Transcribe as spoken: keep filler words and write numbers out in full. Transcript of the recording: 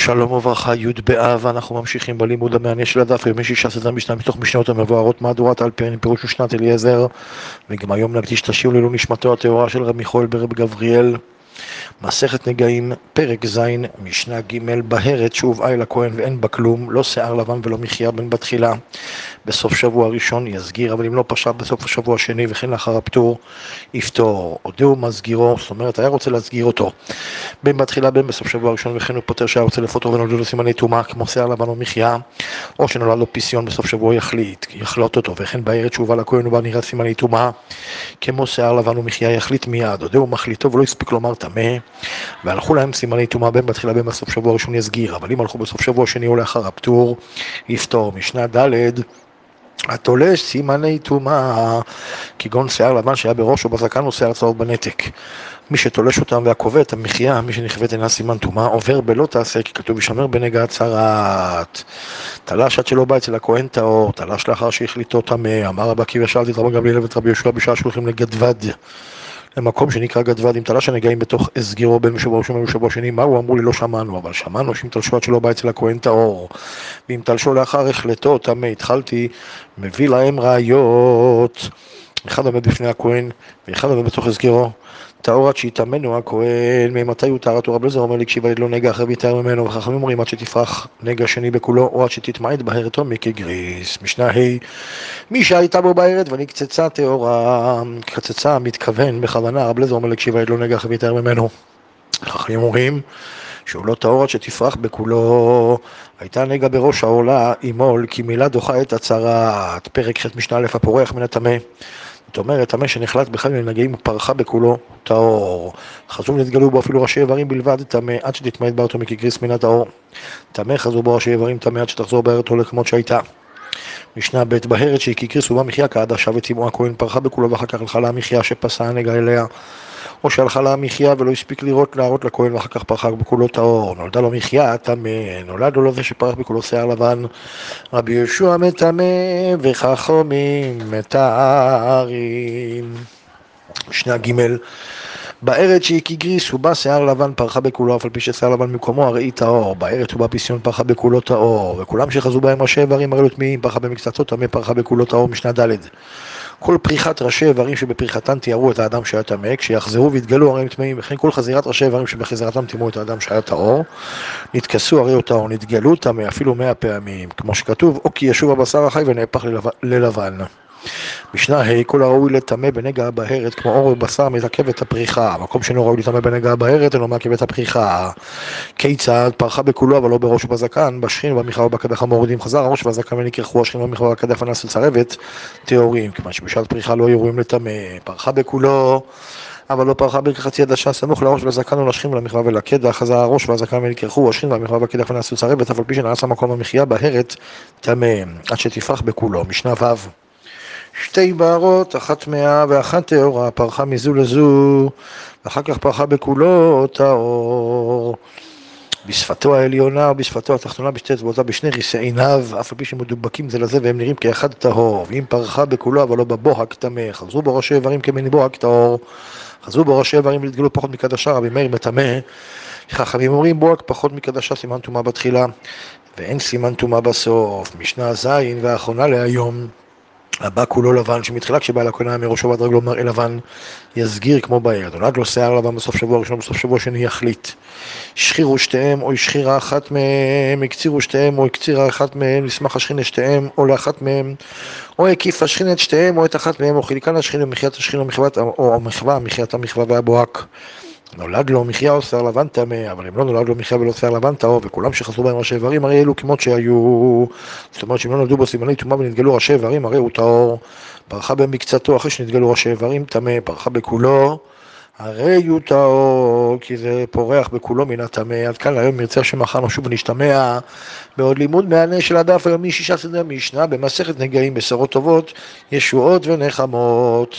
שלום וברכה, י' באב, אנחנו ממשיכים בלימוד המעניין של הדף, יומי שישה סדר משנה מתוך משנות המבוארות מהדורת אלפרין, פירוש משנת אליעזר, וגם היום נקדיש את השיר לעילוי נשמתו הטהורה של רב מיכאל ברב גבריאל. מסכת נגעים, פרק ז', משנה ג', בהרת שהובאה אל הכהן ואין בה כלום, לא שיער לבן ולא מחיה בין בתחילה. בסוף שבוע ראשון יסגיר, אבל אם לא פשע בסוף השבוע השני וכן לאחר הפטור יפטור. הודיעו מסגירו, זאת אומרת היה רוצה להסגיר אותו בין בתחילה בין בסוף שבוע ראשון, וכן הוא פוטר שהיה רוצה לפוטר ונולדו לו סימני טומאה כמו שיער לבן או מחיה, או שנולד לו פיסיון בסוף שבוע יחליט, יחלוט אותו, וכן בהרת שהובאה לכהן ובה נראה סימני טומאה כמו שיער לבן ומחיה יחליט מיד. הודיעו מחליטו ולא הספיק לומר טמא, והלכו להם סימני טומאה בין בתחילה בין בסוף שבוע ראשון יסגיר, אבל אם הלכו בסוף שבוע שני או לאחר הפטור יפטור. משנה ד' התולש סימני טומאה כגון שיער לבן שהיה בראש או בזקן או שיער צהוב בנתק, מי שתולש אותם והקובע את המחיה, מי שנכווית אינה סימן טומאה, עובר בלא תעשה, כי כתוב ישמר בנגע צרת. תלש עד שלא בא אצל הכהן טהור, תלש לאחר שהחליטו טמא. אמר רבי עקיבא שאלתי את רבי גמליאל ואת רבי יהושע בשעה שהולכים לגדבד, למקום שנקרא גדבד, אם תלש הנגעים בתוך הסגירו בין שבוע ראשון ובשבוע שני, מהו? אמרו לי לא שמענו, אבל שמענו שאם תלשו עד שלא בא אצל הכהן טהור, ואם תלשו לאחר החלטו טמא. התחלתי, מביא להם ראיות, אחד עומד בפני הכהן ואחד עומד בתוך הסגירו טהור עד שיטמנו הכהן. ממתי הוא טהרת? רבי אליעזר אומר לי קשיבה לא נגע אחר ויטהר ממנו, וחכמים אומרים עד שתפרח נגע שני בכולו או עד שתתמעט בהרתו מכגריס. משנה ה' מי שהייתה בו בהרת ונקצצה טהורה, קצצה מתכוון בכוונה, רבי אליעזר אומר לי קשיבה לא נגע אחר ויטהר ממנו. חכמים אומרים שהוא לא טהור עד שתפרח בכולו. הייתה נגע בראש העולה אימול כי מילה דוחה את הצרת. פרק ח' משנה א' הפורח מן הטמא, זאת אומרת, טמא שנחלט באחד מן הנגעים ופרחה בכולו טהור. חזו נתגלו בו אפילו ראשי איברים בלבד טמא עד שתתמעט בהרתו מכגריס מן הטהור. טמא חזו בו ראשי איברים טמא עד שתחזור בהרתו לכמות שהייתה. משנה ב' בהרת שהיא כגריס ובה מחיה כעדשה וטימאו הכהן, פרחה בכולו ואחר כך הלכה לה המחיה שפסה הנגע אליה, או שהלכה לה המחיה ולא הספיק לראות להראות לכהן ואחר כך פרחה בכולו טהור. נולדה לו מחיה טמא, נולד לו זה שפרח בכולו שיער לבן. רבי יהושע מטמא וחכמים מתארים. משנה ג' בהרת שהיא כגריס ובה שיער לבן פרחה בכולו, אף על פי ששיער לבן במקומו הרי היא טהור. בהרת ובה פיסיון פרחה בכולו טהור, וכולם שחזו בהם ראשי איברים הרי לא טמאים, פרחה במקצתו טמא, פרחה בכולו טהור. משנה ד' כל פריחת ראשי איברים שבפריחתן תיארו את האדם שהיה טמא, כשיחזרו והתגלו הרי הם טמאים, וכן כל חזירת ראשי איברים שבחזירתם תיארו את האדם שהיה טהור, נתכסו הרי הוא טהור, נתגלו טמא אפילו מאה פעמים, כמו שכתוב, או כי ישוב הבשר החי ונהפך ללבן. משנה ה' כל הראוי לטמא בנגע הבהרת כמו עור ובשר מתעכב את הפריחה, המקום שאינו ראוי לטמא בנגע הבהרת אינו מעכב את הפריחה. כיצד? פרחה בכולו אבל לא בראש ובזקן, בשכין ובמחווה ובקדח המורידים חזר הראש והזקן ונקרחו השכין ובמחווה ובקדח הנס לצרבת טהורים, כיוון שבשעת פריחה לא יהיו ראויים לטמא. פרחה בכולו אבל לא פרחה בחצי עדשה סמוך לראש ולזקן ולשכין ולמחווה ולקדח, חזר הראש והזקן ונקרחו השכין והמחווה והקדח הנס לצרבת, אף על פי שנעשה מקום המחיה בהרת טמא עד שתפרח בכולו. משנה ו' שתי בהרות, אחת טמאה ואחת טהורה, פרחה מזו לזו, ואחר כך פרחה בכולו טהור. בשפתו העליונה ובשפתו התחתונה בשתי אצבעותיו בשני ריסי עיניו, אף על פי שמדובקים זה לזה והם נראים כאחד טהור. ואם פרחה בכולו אבל לא בבוהק טמא, חזרו בו ראשי איברים כמני בוהק טהור, חזרו בו ראשי איברים ולהתגלו פחות מקדשה, רבי מאיר מטמא. חכמים אומרים בוהק פחות מקדשה סימן טומאה בתחילה ואין סימן טומאה בסוף. משנה ז' והאחרונה להיום, הבא כולו לבן, שמתחילה כשבא לכהן היה מראשו ועד רגלו מראה לבן, יסגיר כמו בהרת. נולד לו שיער לבן בסוף שבוע ראשון, בסוף שבוע שני יחליט. שחירו שתיהם או השחירה אחת מהם, הקצירו שתיהם או הקצירה אחת מהם, לסמך השכין את שתיהם או לאחת מהם, או הקיף השכין את שתיהם או את אחת מהם, או חילקן השכין ומחיית השכין או המחווה, מחיית המחווה והבוהק. נולד לו מחיה או שיער לבן טמא, אבל אם לא נולד לו מחיה ולא שיער לבן טהור, וכולם שחזרו בהם ראשי איברים הרי אלו כמות שהיו, זאת אומרת שאם לא נולדו בו סימני טומאה ונתגלו ראשי איברים הרי הוא טהור. פרחה במקצתו אחרי שנתגלו ראשי איברים טמא, פרחה בכולו הרי הוא טהור, כי זה פורח בכולו מן הטמא. עד כאן היום נרצה שמחר נשוב ונשתמע בעוד לימוד מעניין של הדף היומי שישה סדר משנה במסכת נגעים, בשורות טובות, ישועות ונחמות.